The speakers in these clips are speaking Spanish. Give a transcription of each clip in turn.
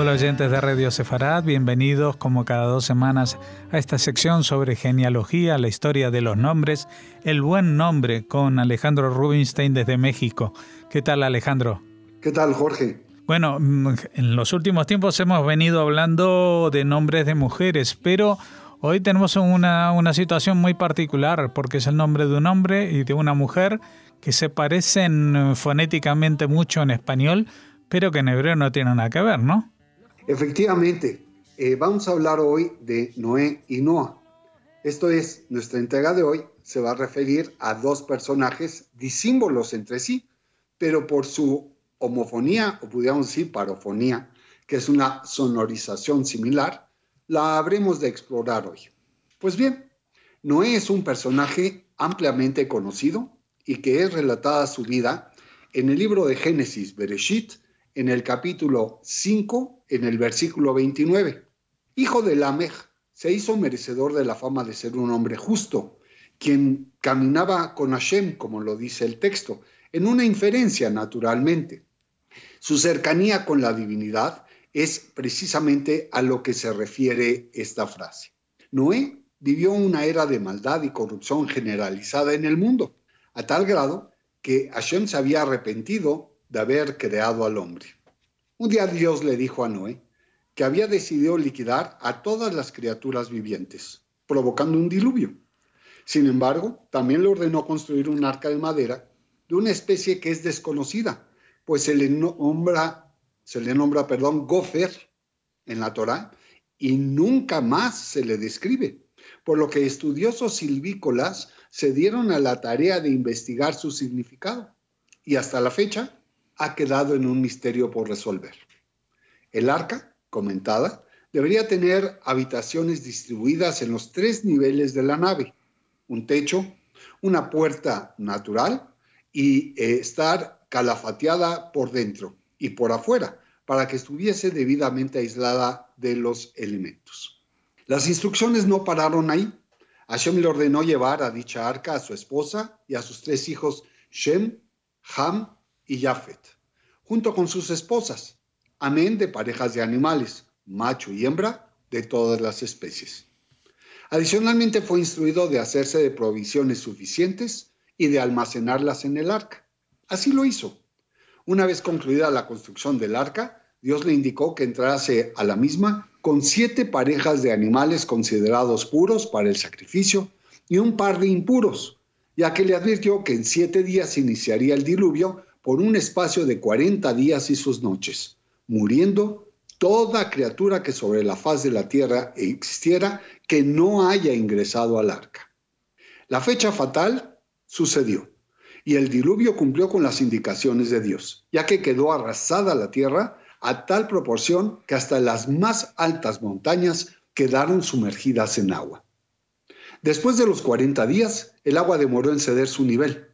Hola oyentes de Radio Sefarad, bienvenidos como cada 2 semanas a esta sección sobre genealogía, la historia de los nombres, el buen nombre con Alejandro Rubinstein desde México. ¿Qué tal, Alejandro? ¿Qué tal, Jorge? Bueno, en los últimos tiempos hemos venido hablando de nombres de mujeres, pero hoy tenemos una situación muy particular porque es el nombre de un hombre y de una mujer que se parecen fonéticamente mucho en español, pero que en hebreo no tienen nada que ver, ¿no? Efectivamente, vamos a hablar hoy de Noé y Noa. Esto es, nuestra entrega de hoy se va a referir a dos personajes disímbolos entre sí, pero por su homofonía, o podríamos decir parofonía, que es una sonorización similar, la habremos de explorar hoy. Pues bien, Noé es un personaje ampliamente conocido y que es relatada su vida en el libro de Génesis, Bereshit, en el capítulo 5, en el versículo 29. Hijo de Lamech, se hizo merecedor de la fama de ser un hombre justo, quien caminaba con Hashem, como lo dice el texto, en una inferencia naturalmente. Su cercanía con la divinidad es precisamente a lo que se refiere esta frase. Noé vivió una era de maldad y corrupción generalizada en el mundo, a tal grado que Hashem se había arrepentido de haber creado al hombre. Un día Dios le dijo a Noé que había decidido liquidar a todas las criaturas vivientes, provocando un diluvio. Sin embargo, también le ordenó construir un arca de madera de una especie que es desconocida, pues se le nombra Gofer en la Torá y nunca más se le describe, por lo que estudiosos silvícolas se dieron a la tarea de investigar su significado y hasta la fecha ha quedado en un misterio por resolver. El arca, comentada, debería tener habitaciones distribuidas en los 3 niveles de la nave, un techo, una puerta natural y estar calafateada por dentro y por afuera para que estuviese debidamente aislada de los elementos. Las instrucciones no pararon ahí. Hashem le ordenó llevar a dicha arca a su esposa y a sus 3 hijos, Shem, Ham y Jafet, junto con sus esposas, amén de parejas de animales, macho y hembra, de todas las especies. Adicionalmente fue instruido de hacerse de provisiones suficientes y de almacenarlas en el arca. Así lo hizo. Una vez concluida la construcción del arca, Dios le indicó que entrase a la misma con 7 parejas de animales considerados puros para el sacrificio y un par de impuros, ya que le advirtió que en 7 días iniciaría el diluvio por un espacio de 40 días y sus noches, muriendo toda criatura que sobre la faz de la tierra existiera que no haya ingresado al arca. La fecha fatal sucedió y el diluvio cumplió con las indicaciones de Dios, ya que quedó arrasada la tierra a tal proporción que hasta las más altas montañas quedaron sumergidas en agua. Después de los 40 días, el agua demoró en ceder su nivel.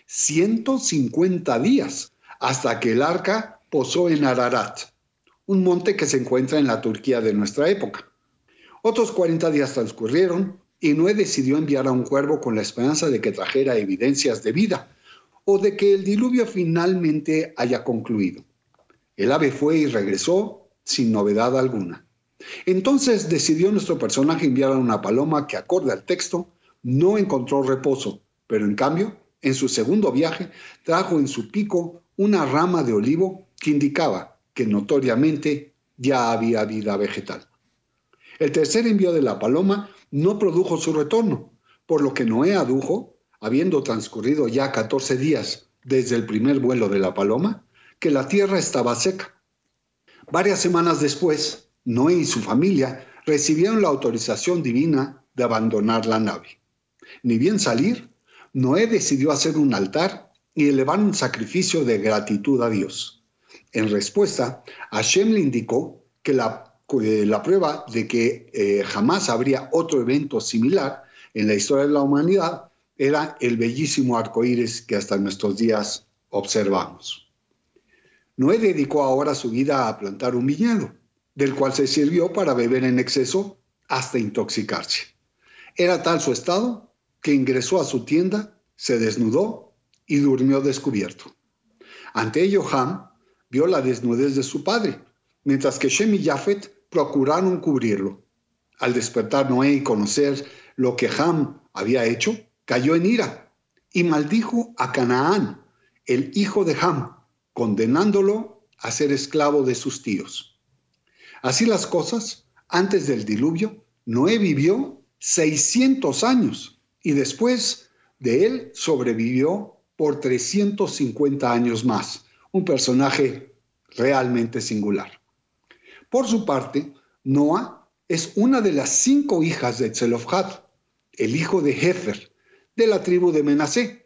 150 días, hasta que el arca posó en Ararat, un monte que se encuentra en la Turquía de nuestra época. Otros 40 días transcurrieron y Noé decidió enviar a un cuervo con la esperanza de que trajera evidencias de vida o de que el diluvio finalmente haya concluido. El ave fue y regresó sin novedad alguna. Entonces decidió nuestro personaje enviar a una paloma que, acorde al texto, no encontró reposo, pero en cambio, en su segundo viaje, trajo en su pico una rama de olivo que indicaba que notoriamente ya había vida vegetal. El tercer envío de la paloma no produjo su retorno, por lo que Noé adujo, habiendo transcurrido ya 14 días desde el primer vuelo de la paloma, que la tierra estaba seca. Varias semanas después, Noé y su familia recibieron la autorización divina de abandonar la nave. Ni bien salir, Noé decidió hacer un altar y elevar un sacrificio de gratitud a Dios. En respuesta, Hashem le indicó que la prueba de que jamás habría otro evento similar en la historia de la humanidad era el bellísimo arcoíris que hasta nuestros días observamos. Noé dedicó ahora su vida a plantar un viñedo, del cual se sirvió para beber en exceso hasta intoxicarse. Era tal su estado que ingresó a su tienda, se desnudó y durmió descubierto. Ante ello, Ham vio la desnudez de su padre mientras que Shem y Jafet procuraron cubrirlo. Al despertar Noé y conocer lo que Ham había hecho, cayó en ira y maldijo a Canaán, el hijo de Ham, condenándolo a ser esclavo de sus tíos. Así las cosas, antes del diluvio, Noé vivió 600 años y después de él sobrevivió por 350 años más. Un personaje realmente singular. Por su parte, Noa es una de las 5 hijas de Tzelofhad, el hijo de Hefer, de la tribu de Menasé.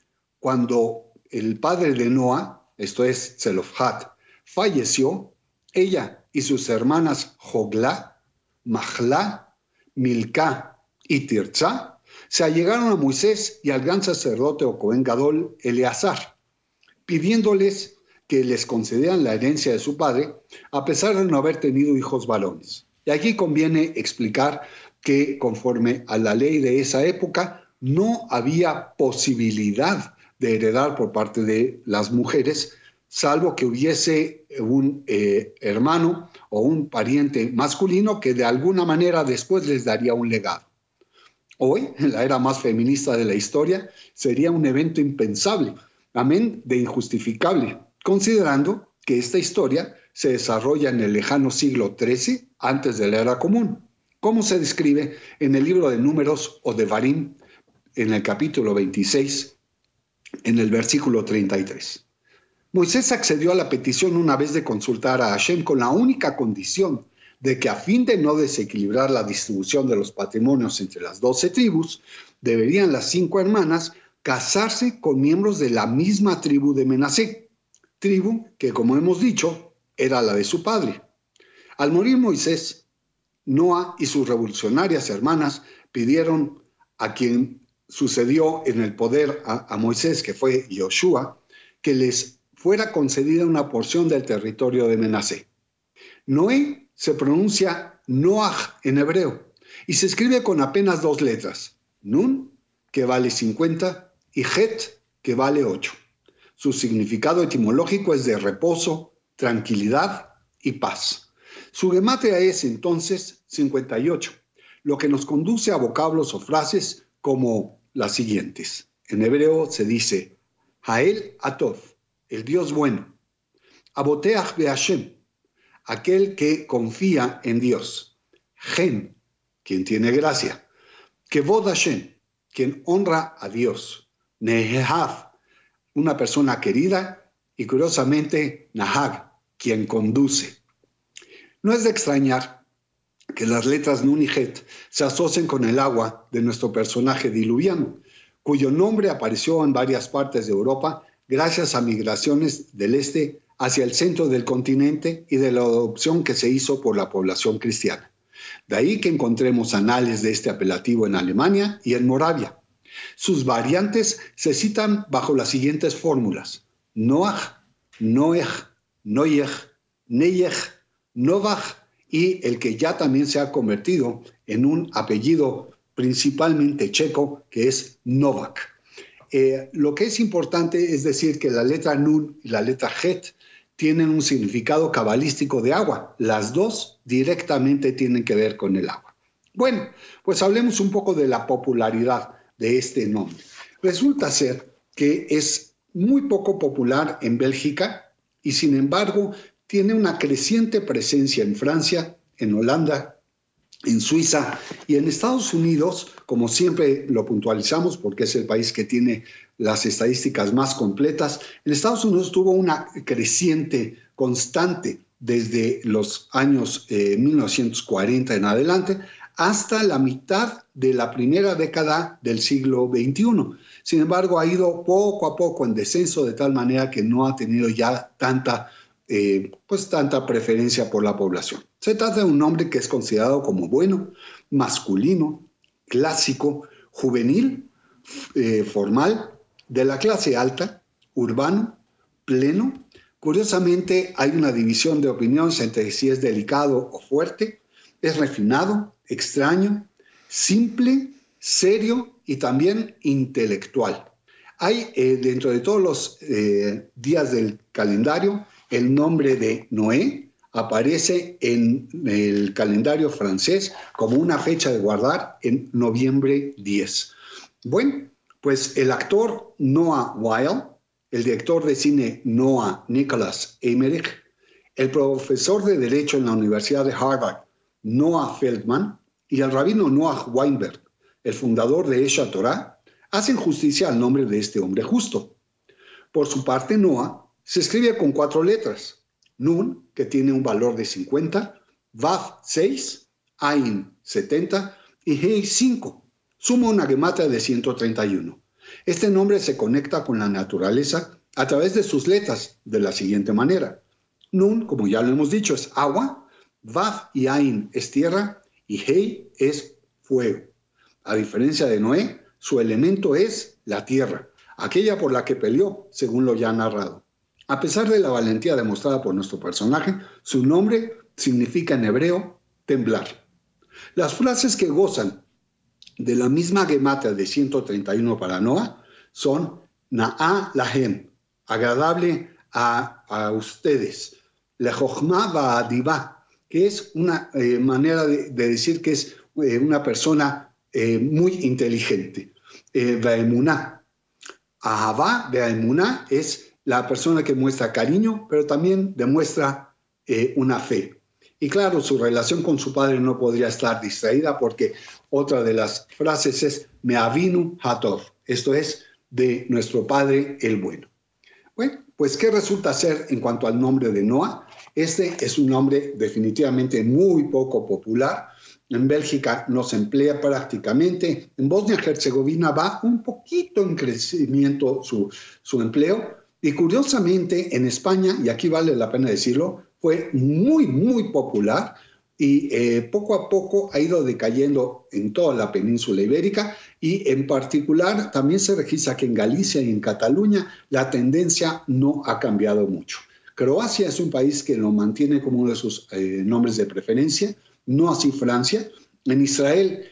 Cuando el padre de Noa, esto es Tzelofhad, falleció, ella y sus hermanas Joglá, Mahla, Milcá y Tirzá se allegaron a Moisés y al gran sacerdote o Cohen Gadol Eleazar, pidiéndoles que les concedieran la herencia de su padre, a pesar de no haber tenido hijos varones. Y aquí conviene explicar que, conforme a la ley de esa época, no había posibilidad de heredar por parte de las mujeres, salvo que hubiese un hermano o un pariente masculino que de alguna manera después les daría un legado. Hoy, en la era más feminista de la historia, sería un evento impensable, amén de injustificable, considerando que esta historia se desarrolla en el lejano siglo XIII, antes de la era común, como se describe en el libro de Números o de Devarim, en el capítulo 26, en el versículo 33. Moisés accedió a la petición una vez de consultar a Hashem con la única condición de que, a fin de no desequilibrar la distribución de los patrimonios entre las 12 tribus, deberían las 5 hermanas casarse con miembros de la misma tribu de Menasé, tribu que, como hemos dicho, era la de su padre. Al morir Moisés, Noa y sus revolucionarias hermanas pidieron a quien sucedió en el poder a Moisés, que fue Yoshua, que les fuera concedida una porción del territorio de Menasé. Noé se pronuncia Noach en hebreo y se escribe con apenas 2 letras, Nun, que vale 50, y Het, que vale 8. Su significado etimológico es de reposo, tranquilidad y paz. Su gematria es entonces 58, lo que nos conduce a vocablos o frases como las siguientes. En hebreo se dice Hael Atov, el Dios bueno. Aboteach beHashem, aquel que confía en Dios. Gen, quien tiene gracia. Kevod Hashem, quien honra a Dios. Nehehav, una persona querida. Y curiosamente, Nahag, quien conduce. No es de extrañar que las letras Nun y Het se asocien con el agua de nuestro personaje diluviano, cuyo nombre apareció en varias partes de Europa gracias a migraciones del este hacia el centro del continente y de la adopción que se hizo por la población cristiana. De ahí que encontremos anales de este apelativo en Alemania y en Moravia. Sus variantes se citan bajo las siguientes fórmulas: Noach, Noech, Noyech, Neyech, Novach, y el que ya también se ha convertido en un apellido principalmente checo, que es Novak. Lo que es importante es decir que la letra Nun y la letra Het tienen un significado cabalístico de agua. Las dos directamente tienen que ver con el agua. Bueno, pues hablemos un poco de la popularidad de este nombre. Resulta ser que es muy poco popular en Bélgica y, sin embargo, tiene una creciente presencia en Francia, en Holanda, en Suiza y en Estados Unidos, como siempre lo puntualizamos porque es el país que tiene las estadísticas más completas. En Estados Unidos tuvo una creciente constante desde los años 1940 en adelante hasta la mitad de la primera década del siglo XXI. Sin embargo, ha ido poco a poco en descenso de tal manera que no ha tenido ya tanta preferencia por la población. Se trata de un nombre que es considerado como bueno, masculino, clásico, juvenil, formal, de la clase alta, urbano, pleno. Curiosamente, hay una división de opiniones entre si es delicado o fuerte, es refinado, extraño, simple, serio y también intelectual. Hay dentro de todos los días del calendario el nombre de Noé, aparece en el calendario francés como una fecha de guardar en noviembre 10. Bueno, pues el actor Noah Wyle, el director de cine Noah Nicholas Emmerich, el profesor de Derecho en la Universidad de Harvard, Noah Feldman, y el rabino Noah Weinberg, el fundador de Esha Torah, hacen justicia al nombre de este hombre justo. Por su parte, Noah se escribe con 4 letras. Nun, que tiene un valor de 50, Vav 6, Ain 70 y Hei 5. Suma una gematria de 131. Este nombre se conecta con la naturaleza a través de sus letras de la siguiente manera. Nun, como ya lo hemos dicho, es agua, Vav y Ain es tierra y Hei es fuego. A diferencia de Noé, su elemento es la tierra, aquella por la que peleó, según lo ya narrado. A pesar de la valentía demostrada por nuestro personaje, su nombre significa en hebreo temblar. Las frases que gozan de la misma gematria de 131 para Noah son Na'a Lahem, agradable a ustedes, Lejochma Va'adivá, que es una manera de decir que es una persona muy inteligente. Ve'emuná, Ahavá Ve'emuná es la persona que muestra cariño, pero también demuestra una fe. Y claro, su relación con su padre no podría estar distraída porque otra de las frases es Me'avinu Hator, esto es, de nuestro padre el bueno. Bueno, pues ¿qué resulta ser en cuanto al nombre de Noah? Este es un nombre definitivamente muy poco popular. En Bélgica no se emplea prácticamente. En Bosnia-Herzegovina va un poquito en crecimiento su empleo. Y curiosamente en España, y aquí vale la pena decirlo, fue muy, muy popular y poco a poco ha ido decayendo en toda la península ibérica y en particular también se registra que en Galicia y en Cataluña la tendencia no ha cambiado mucho. Croacia es un país que lo mantiene como uno de sus nombres de preferencia, no así Francia. En Israel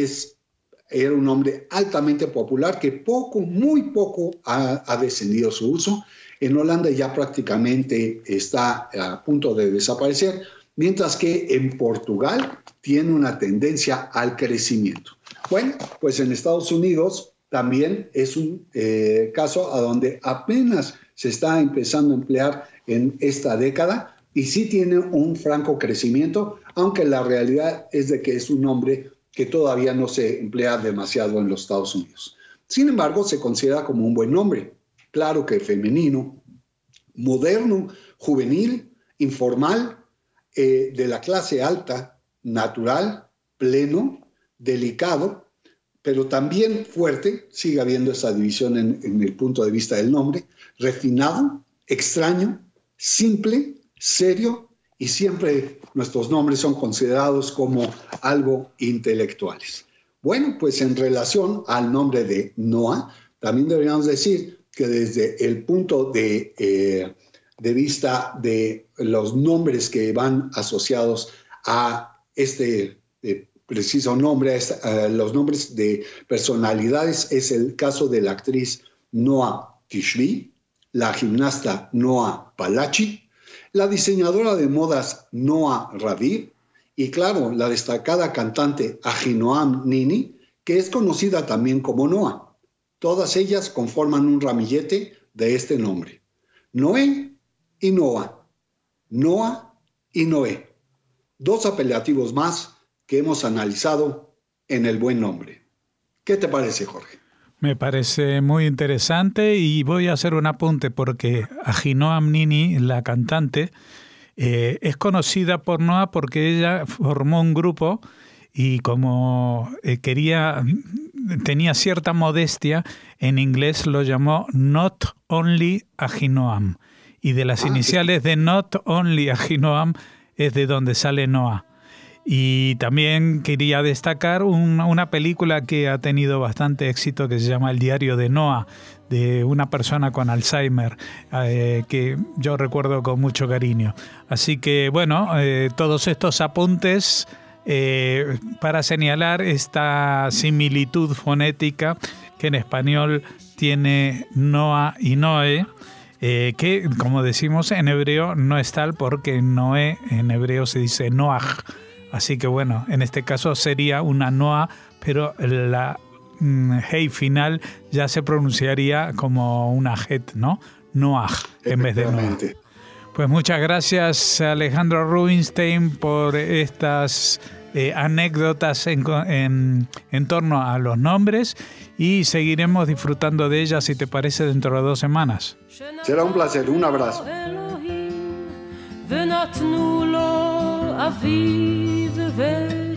era un nombre altamente popular que poco, muy poco ha descendido su uso. En Holanda ya prácticamente está a punto de desaparecer, mientras que en Portugal tiene una tendencia al crecimiento. Bueno, pues en Estados Unidos también es un caso a donde apenas se está empezando a emplear en esta década y sí tiene un franco crecimiento, aunque la realidad es de que es un nombre que todavía no se emplea demasiado en los Estados Unidos. Sin embargo, se considera como un buen nombre. Claro que femenino, moderno, juvenil, informal, de la clase alta, natural, pleno, delicado, pero también fuerte, sigue habiendo esa división en el punto de vista del nombre, refinado, extraño, simple, serio, y siempre nuestros nombres son considerados como algo intelectuales. Bueno, pues en relación al nombre de Noah, también deberíamos decir que desde el punto de vista de los nombres que van asociados a este preciso nombre, los nombres de personalidades, es el caso de la actriz Noa Tishby, la gimnasta Noa Palachi, la diseñadora de modas Noa Raviv y, claro, la destacada cantante Ahinoam Nini, que es conocida también como Noa. Todas ellas conforman un ramillete de este nombre. Noé y Noa. Noa y Noé. 2 apelativos más que hemos analizado en el buen nombre. ¿Qué te parece, Jorge? Me parece muy interesante y voy a hacer un apunte porque Ahinoam Nini, la cantante, es conocida por Noah porque ella formó un grupo y como tenía cierta modestia, en inglés lo llamó Not Only Ahinoam. Y de las iniciales de Not Only Ahinoam es de donde sale Noah. Y también quería destacar una película que ha tenido bastante éxito que se llama El diario de Noah, de una persona con Alzheimer, que yo recuerdo con mucho cariño. Así que, bueno, todos estos apuntes para señalar esta similitud fonética que en español tiene Noah y Noé, que, como decimos en hebreo, no es tal porque Noé en hebreo se dice Noach. Así que bueno, en este caso sería una Noa, pero la hey final ya se pronunciaría como una het, ¿no? Noach en vez de Noa. Pues muchas gracias, Alejandro Rubinstein, por estas anécdotas en torno a los nombres, y seguiremos disfrutando de ellas, si te parece, dentro de 2 semanas. Será un placer, un abrazo. ונתנו לו אביו